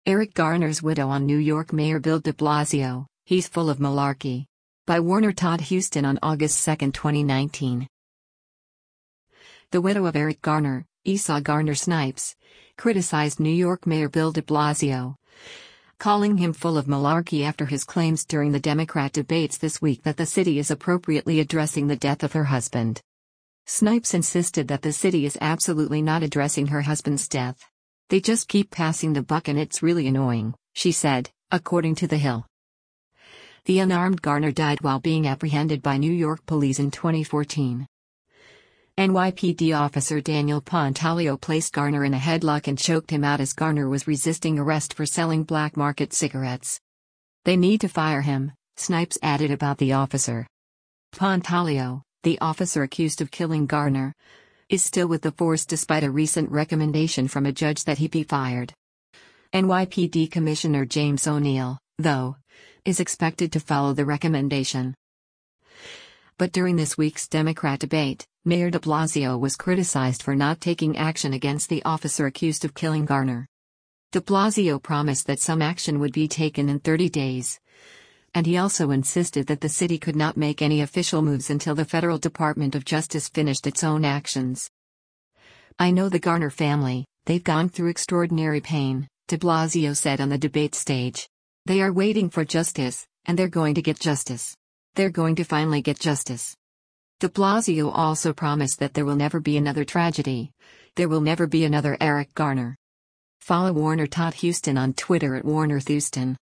Eric Garner's widow on New York Mayor Bill de Blasio, he's full of malarkey. By Warner Todd Huston on August 2, 2019. The widow of Eric Garner, Esau Garner Snipes, criticized New York Mayor Bill de Blasio, calling him full of malarkey after his claims during the Democrat debates this week that the city is appropriately addressing the death of her husband. Snipes insisted that the city is absolutely not addressing her husband's death. They just keep passing the buck and it's really annoying, she said, according to The Hill. The unarmed Garner died while being apprehended by New York police in 2014. NYPD officer Daniel Pontalio placed Garner in a headlock and choked him out as Garner was resisting arrest for selling black market cigarettes. They need to fire him, Snipes added about the officer. Pontalio, the officer accused of killing Garner, is still with the force despite a recent recommendation from a judge that he be fired. NYPD Commissioner James O'Neill, though, is expected to follow the recommendation. But during this week's Democrat debate, Mayor de Blasio was criticized for not taking action against the officer accused of killing Garner. De Blasio promised that some action would be taken in 30 days. And he also insisted that the city could not make any official moves until the Federal Department of Justice finished its own actions. "I know the Garner family, they've gone through extraordinary pain," de Blasio said on the debate stage. "They are waiting for justice, and they're going to get justice. They're going to finally get justice." De Blasio also promised that there will never be another tragedy. There will never be another Eric Garner. Follow Warner Todd Huston on Twitter at WarnerThouston.